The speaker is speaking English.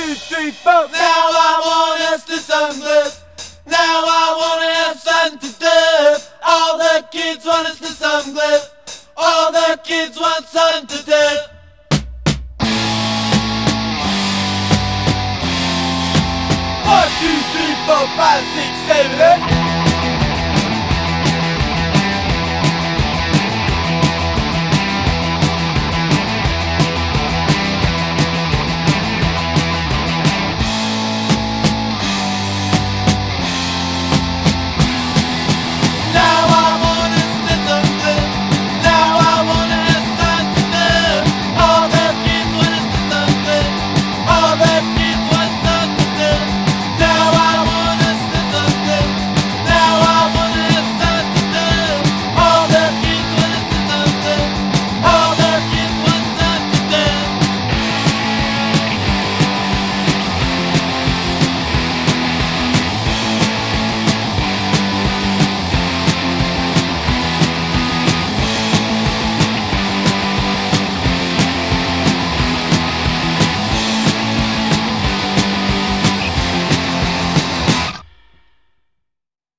2, 3, 4. Now I want us to sunglip. Now I wanna have something to do. All the kids want us to sunglip. All the kids want something to do. 1, 2, 3, 4, 5, 6, 7, 8.